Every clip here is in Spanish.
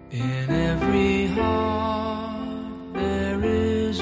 In every heart there is a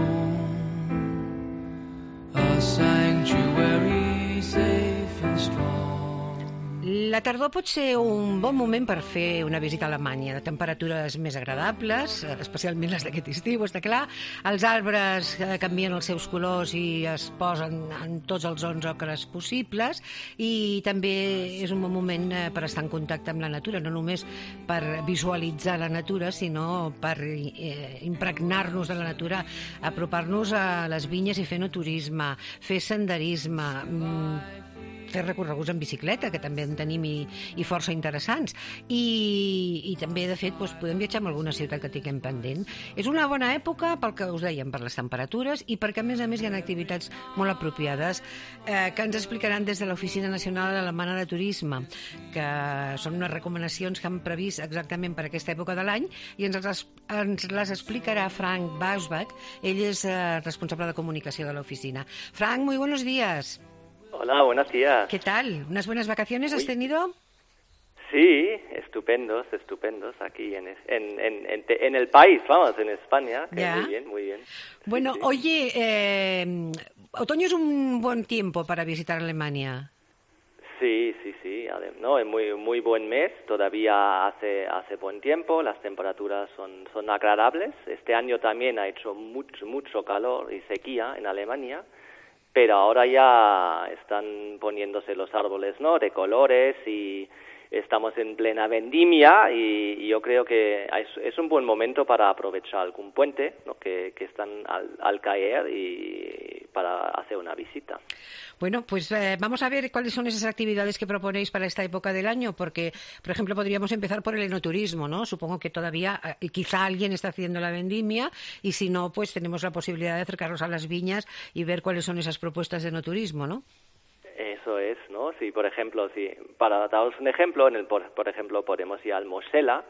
room, a sanctuary safe and strong. La tardor pot ser un bon moment per fer una visita a Alemanya, de temperatures més agradables, especialment les d'aquest estiu, està clar. Els arbres canvien els seus colors i es posen en tots els 11 ocres possibles, i també és un bon moment per estar en contacte amb la natura, no només per visualitzar la natura, sinó per impregnar-nos de la natura, apropar-nos a les vinyes i fer turisme, fer senderisme, fer recorreguts en bicicleta, que també en tenim i força interessants, i també, de fet, podem viatjar a alguna ciutat que tinguem pendent. És una bona època pel que us dèiem, per les temperatures, i perquè, a més, hi ha activitats molt apropiades que ens explicaran des de l'Oficina Nacional Alemana de Turisme, que són unes recomanacions que han previst exactament per aquesta època de l'any, i ens les explicarà Frank Bausbach. Ell és responsable de comunicació de l'oficina. Frank, muy buenos días. Hola, buenos días. ¿Qué tal? ¿Unas buenas vacaciones has tenido? Sí, estupendos aquí en el país, vamos, en España. Ya. Muy bien. Bueno, Sí. Oye, otoño es un buen tiempo para visitar Alemania. Sí. No, es muy buen mes, todavía hace buen tiempo, las temperaturas son agradables. Este año también ha hecho mucho calor y sequía en Alemania. Pero ahora ya están poniéndose los árboles, ¿no?, de colores, y estamos en plena vendimia, y yo creo que es un buen momento para aprovechar algún puente, ¿no?, que están al caer, y para hacer una visita. Bueno, pues vamos a ver cuáles son esas actividades que proponéis para esta época del año, porque, por ejemplo, podríamos empezar por el enoturismo, ¿no? Supongo que todavía, quizá alguien está haciendo la vendimia, y si no, pues tenemos la posibilidad de acercarnos a las viñas y ver cuáles son esas propuestas de enoturismo, ¿no? Eso es, ¿no? Sí, por ejemplo, para daros un ejemplo, por ejemplo, podemos ir al Mosela.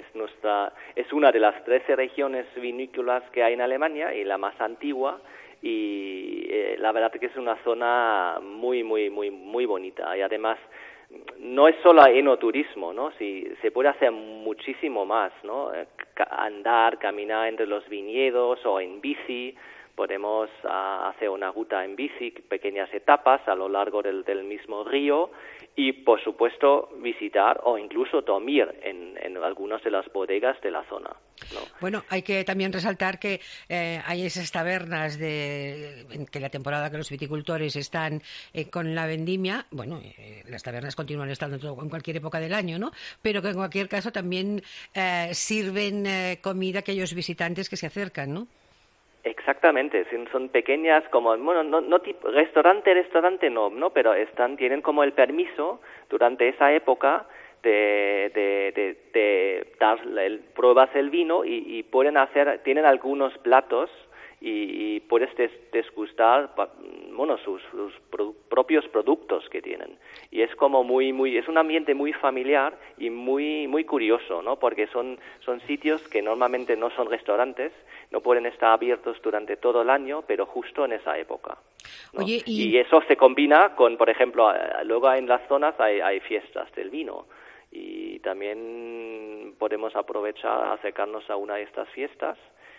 Es una de las 13 regiones vinícolas que hay en Alemania y la más antigua. Y la verdad que es una zona muy bonita, y además no es solo enoturismo, ¿no? Sí, se puede hacer muchísimo más, ¿no? Caminar entre los viñedos o en bici. Podemos hacer una ruta en bici, pequeñas etapas a lo largo del mismo río, y, por supuesto, visitar o incluso dormir en algunas de las bodegas de la zona, ¿no? Bueno, hay que también resaltar que hay esas tabernas en que la temporada que los viticultores están con la vendimia. Bueno, las tabernas continúan estando en cualquier época del año, ¿no? Pero que en cualquier caso también sirven comida a aquellos visitantes que se acercan, ¿no? Exactamente, son pequeñas, como, bueno, no tipo restaurante no, pero tienen como el permiso durante esa época de pruebas el vino, y tienen algunos platos, y puedes degustar, bueno, sus propios productos que tienen, y es como es un ambiente muy familiar y muy curioso, ¿no? Porque son sitios que normalmente no son restaurantes, no pueden estar abiertos durante todo el año, pero justo en esa época, ¿no? Oye, y eso se combina con, por ejemplo, luego en las zonas hay fiestas del vino, y también podemos aprovechar, acercarnos a una de estas fiestas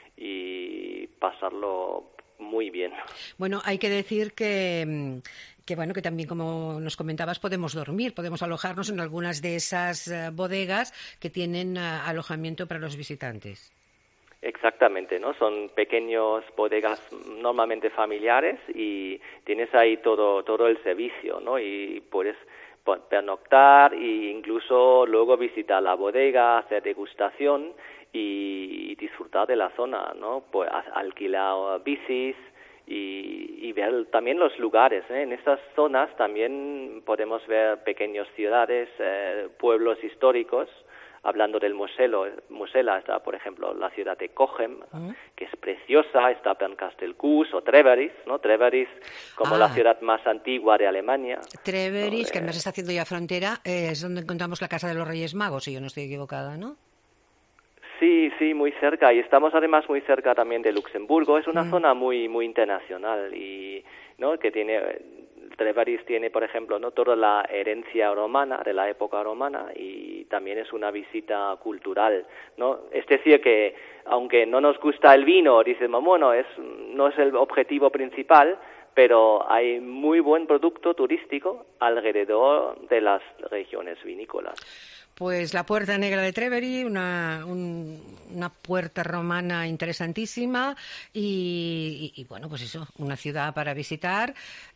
y pasarlo muy bien. Bueno, hay que decir que también, como nos comentabas, podemos dormir, podemos alojarnos en algunas de esas bodegas que tienen alojamiento para los visitantes. Exactamente, ¿no? Son pequeños bodegas normalmente familiares, y tienes ahí todo el servicio, ¿no? Y puedes pernoctar e incluso luego visitar la bodega, hacer degustación y disfrutar de la zona, ¿no? Pues alquilar bicis y ver también los lugares, ¿eh? En estas zonas también podemos ver pequeñas ciudades, pueblos históricos. Hablando del Mosela está, por ejemplo, la ciudad de Cochem, que es preciosa. Está Bernkastel-Kues o Treveris, ¿no? Treveris como la ciudad más antigua de Alemania. Treveris, ¿no? Que además está haciendo ya frontera, es donde encontramos la casa de los Reyes Magos, si yo no estoy equivocada, ¿no? Sí, sí, muy cerca. Y estamos además muy cerca también de Luxemburgo. Es una zona muy internacional y, ¿no?, que tiene... Trèveris tiene, por ejemplo, ¿no?, toda la herencia romana, de la época romana, y también es una visita cultural, ¿no? Es decir, que aunque no nos gusta el vino, dicen, bueno, no es el objetivo principal, pero hay muy buen producto turístico alrededor de las regiones vinícolas. Pues la Puerta Negra de Trèveris, una puerta romana interesantísima y bueno, pues eso, una ciudad para visitar.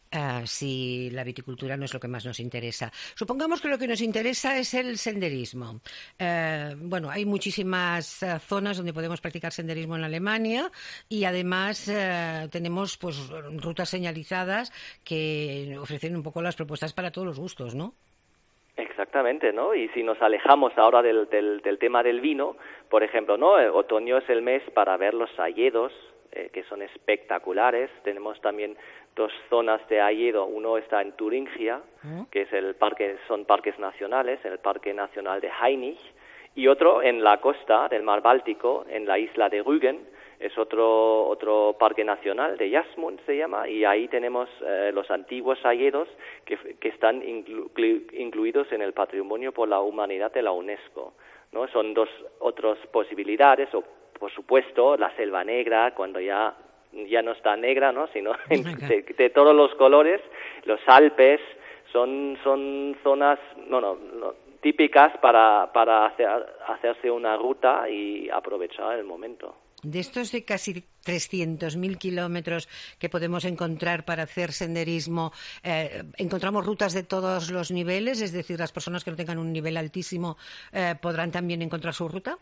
Si la viticultura no es lo que más nos interesa. Supongamos que lo que nos interesa es el senderismo. Bueno, hay muchísimas zonas donde podemos practicar senderismo en Alemania y además tenemos pues rutas señalizadas que ofrecen un poco las propuestas para todos los gustos, ¿no? Exactamente, ¿no? Y si nos alejamos ahora del tema del vino, por ejemplo, ¿no? Otoño es el mes para ver los hayedos, que son espectaculares. Tenemos también 2 zonas de hayedo. Uno está en Turingia, que es son parques nacionales, el Parque Nacional de Hainich, y otro en la costa del Mar Báltico, en la isla de Rügen. Es otro parque nacional, de Jasmund se llama, y ahí tenemos los antiguos hayedos que están incluidos en el Patrimonio por la Humanidad de la UNESCO, ¿no? Son 2 otras posibilidades, o por supuesto la Selva Negra, cuando ya no está negra, ¿no?, sino de todos los colores. Los Alpes son zonas típicas para hacerse una ruta y aprovechar el momento. De estos de casi 300.000 kilómetros que podemos encontrar para hacer senderismo, ¿encontramos rutas de todos los niveles? Es decir, las personas que no tengan un nivel altísimo podrán también encontrar su ruta.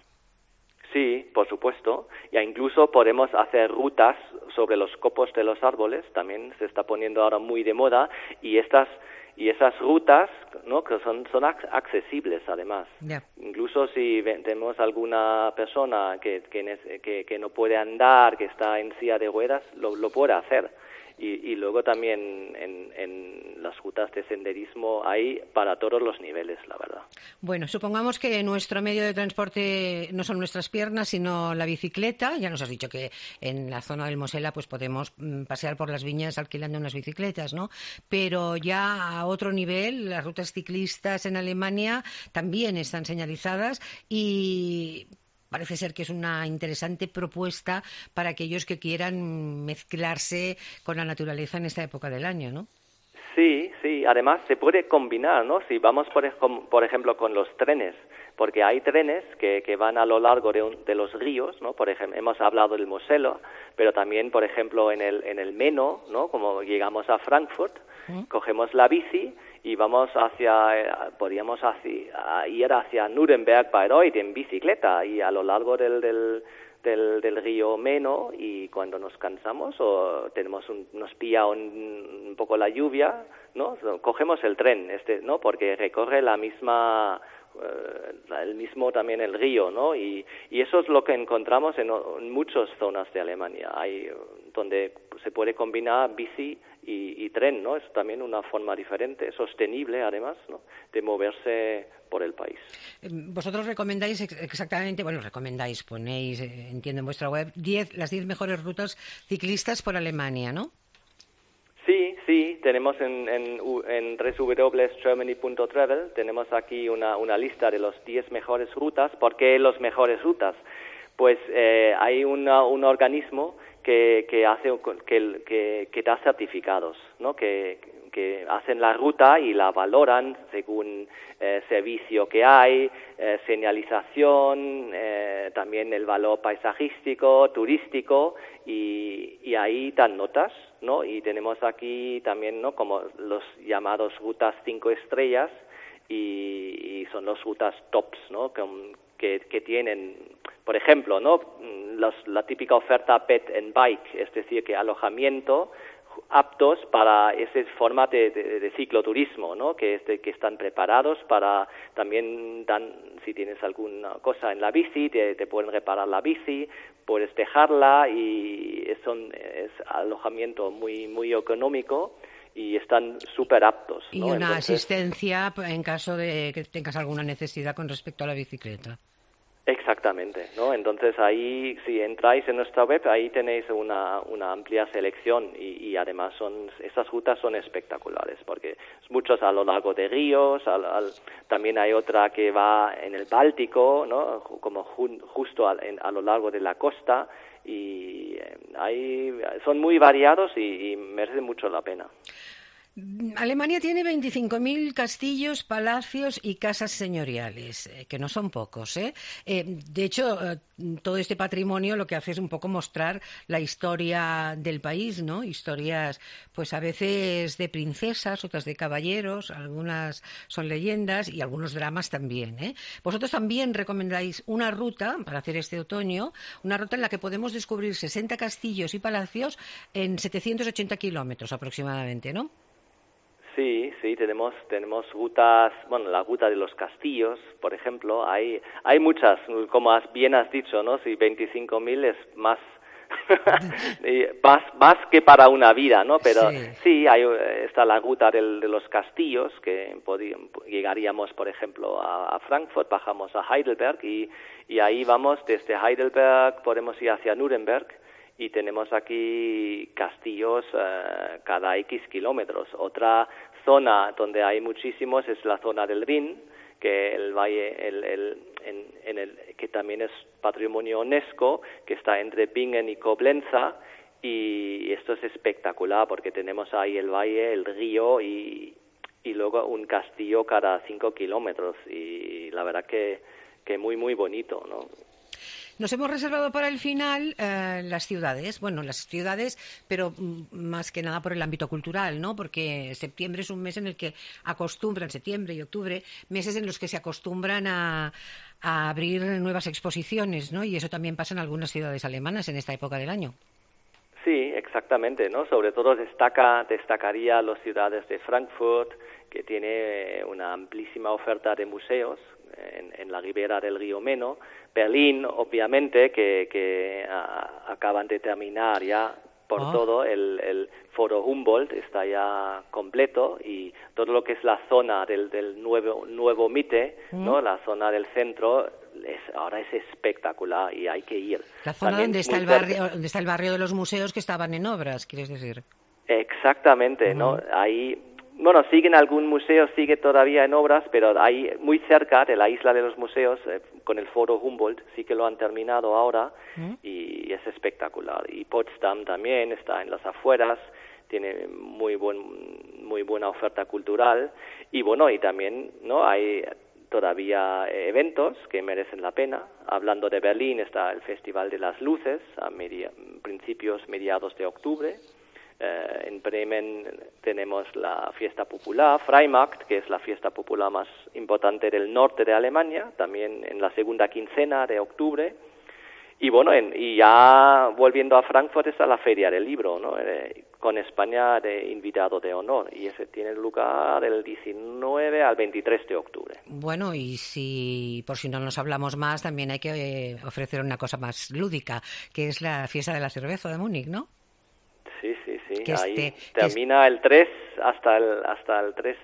Sí, por supuesto. Ya incluso podemos hacer rutas sobre los copos de los árboles, también se está poniendo ahora muy de moda, y esas rutas, ¿no?, que son accesibles además. Yeah. Incluso si tenemos alguna persona que no puede andar, que está en silla de ruedas, lo puede hacer. Y luego también en las rutas de senderismo hay para todos los niveles, la verdad. Bueno, supongamos que nuestro medio de transporte no son nuestras piernas, sino la bicicleta. Ya nos has dicho que en la zona del Mosela pues podemos pasear por las viñas alquilando unas bicicletas, ¿no? Pero ya a otro nivel, las rutas ciclistas en Alemania también están señalizadas y... Parece ser que es una interesante propuesta para aquellos que quieran mezclarse con la naturaleza en esta época del año, ¿no? Sí, además se puede combinar, ¿no? Si vamos, por ejemplo, con los trenes, porque hay trenes que van a lo largo de los ríos, ¿no? Por ejemplo, hemos hablado del Mosela, pero también, por ejemplo, en el Meno, ¿no? Como llegamos a Frankfurt, cogemos la bici y podríamos ir hacia Nuremberg, Bayreuth en bicicleta y a lo largo del río Meno, y cuando nos cansamos o nos pilla un poco la lluvia, ¿no?, cogemos el tren, ¿no?, porque recorre el mismo también el río, ¿no? Y eso es lo que encontramos en muchas zonas de Alemania. Hay donde se puede combinar bici y tren, ¿no? Es también una forma diferente, sostenible además, ¿no?, de moverse por el país. Vosotros recomendáis ponéis, entiendo en vuestra web, las 10 mejores rutas ciclistas por Alemania, ¿no? Sí, tenemos en www.germany.travel, tenemos aquí una lista de las 10 mejores rutas. ¿Por qué las mejores rutas? Pues hay un organismo que da certificados, ¿no?, que hacen la ruta y la valoran según servicio que hay, señalización, también el valor paisajístico, turístico, y ahí dan notas, ¿no? Y tenemos aquí también, ¿no?, como los llamados rutas 5 estrellas, y son las rutas tops, ¿no?, que tienen, por ejemplo, ¿no?, la típica oferta bed and bike, es decir, que alojamiento aptos para ese formato de cicloturismo, ¿no?, que están preparados para también si tienes alguna cosa en la bici, te pueden reparar la bici, puedes dejarla, y es alojamiento muy muy económico y están súper aptos, ¿no? Y una asistencia en caso de que tengas alguna necesidad con respecto a la bicicleta. Exactamente, ¿no? Entonces ahí, si entráis en nuestra web, ahí tenéis una amplia selección y además estas rutas son espectaculares porque muchos a lo largo de ríos, también hay otra que va en el Báltico, ¿no? Como justo a lo largo de la costa y son muy variados y merecen mucho la pena. Alemania tiene 25.000 castillos, palacios y casas señoriales, que no son pocos, ¿eh? De hecho, todo este patrimonio lo que hace es un poco mostrar la historia del país, ¿no? Historias, pues a veces de princesas, otras de caballeros, algunas son leyendas y algunos dramas también, ¿eh? Vosotros también recomendáis una ruta para hacer este otoño, una ruta en la que podemos descubrir 60 castillos y palacios en 780 kilómetros aproximadamente, ¿no? Sí, tenemos rutas, bueno, la ruta de los castillos, por ejemplo, hay muchas, como bien has dicho, ¿no? Si 25.000 es más más que para una vida, ¿no? Pero sí está la ruta de los castillos, que llegaríamos, por ejemplo, a Frankfurt, bajamos a Heidelberg y ahí vamos desde Heidelberg, podemos ir hacia Nuremberg, y tenemos aquí castillos cada X kilómetros. Otra zona donde hay muchísimos es la zona del Rin, que el valle, que también es patrimonio UNESCO, que está entre Bingen y Coblenza, y esto es espectacular porque tenemos ahí el valle, el río y luego un castillo cada 5 kilómetros, y la verdad que muy, muy bonito, ¿no? Nos hemos reservado para el final las ciudades, pero más que nada por el ámbito cultural, ¿no? Porque septiembre es un mes en el que septiembre y octubre, meses en los que se acostumbran a abrir nuevas exposiciones, ¿no? Y eso también pasa en algunas ciudades alemanas en esta época del año. Sí, exactamente, ¿no? Sobre todo destacaría las ciudades de Frankfurt, que tiene una amplísima oferta de museos en la ribera del río Meno. Berlín, obviamente, que acaban de terminar ya por todo, el Foro Humboldt está ya completo, y todo lo que es la zona del nuevo Mitte, ¿no? La zona del centro, ahora es espectacular y hay que ir. La zona donde está el barrio de los museos que estaban en obras, ¿quieres decir? Exactamente, ¿no? Ahí, bueno, algún museo sigue todavía en obras, pero ahí muy cerca de la isla de los museos, con el Foro Humboldt, sí que lo han terminado ahora y es espectacular. Y Potsdam también está en las afueras, tiene muy buena oferta cultural, y bueno, y también, ¿no? Hay todavía eventos que merecen la pena. Hablando de Berlín, está el Festival de las Luces a mediados de octubre. En Bremen tenemos la fiesta popular, Freimarkt, que es la fiesta popular más importante del norte de Alemania, también en la segunda quincena de octubre. Y bueno, y ya volviendo a Frankfurt está la Feria del Libro, ¿no? Con España de invitado de honor, y ese tiene lugar del 19 al 23 de octubre. Bueno, y por si no nos hablamos más, también hay que ofrecer una cosa más lúdica, que es la fiesta de la cerveza de Múnich, ¿no? Sí. Ahí termina el 3 hasta el 3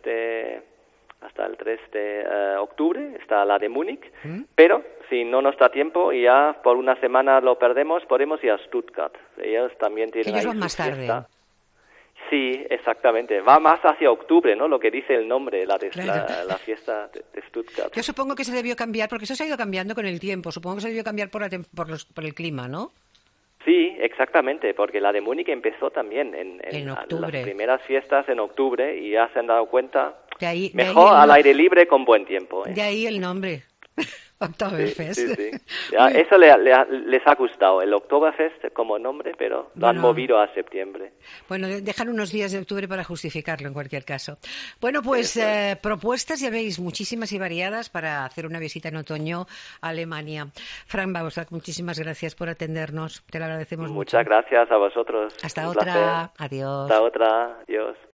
de octubre, está la de Múnich, pero si no nos da tiempo y ya por una semana lo perdemos, podemos ir a Stuttgart. Ellos también tienen ellos ahí van más tarde. Sí, exactamente. Va más hacia octubre, ¿no? Lo que dice el nombre, la fiesta de Stuttgart. Yo supongo que se debió cambiar, porque eso se ha ido cambiando con el tiempo. Supongo que se debió cambiar por el clima, ¿no? Sí, exactamente, porque la de Múnich empezó también en octubre. Las primeras fiestas en octubre, y ya se han dado cuenta, mejor al aire libre con buen tiempo. De ahí el nombre. Oktoberfest. Sí. Eso les ha gustado, el Oktoberfest como nombre, pero lo han movido a septiembre. Bueno, dejan unos días de octubre para justificarlo en cualquier caso. Bueno, pues propuestas ya veis, muchísimas y variadas para hacer una visita en otoño a Alemania. Frank Bauzak, muchísimas gracias por atendernos, te lo agradecemos mucho. Muchas gracias a vosotros. Hasta otra, adiós. Hasta otra, adiós.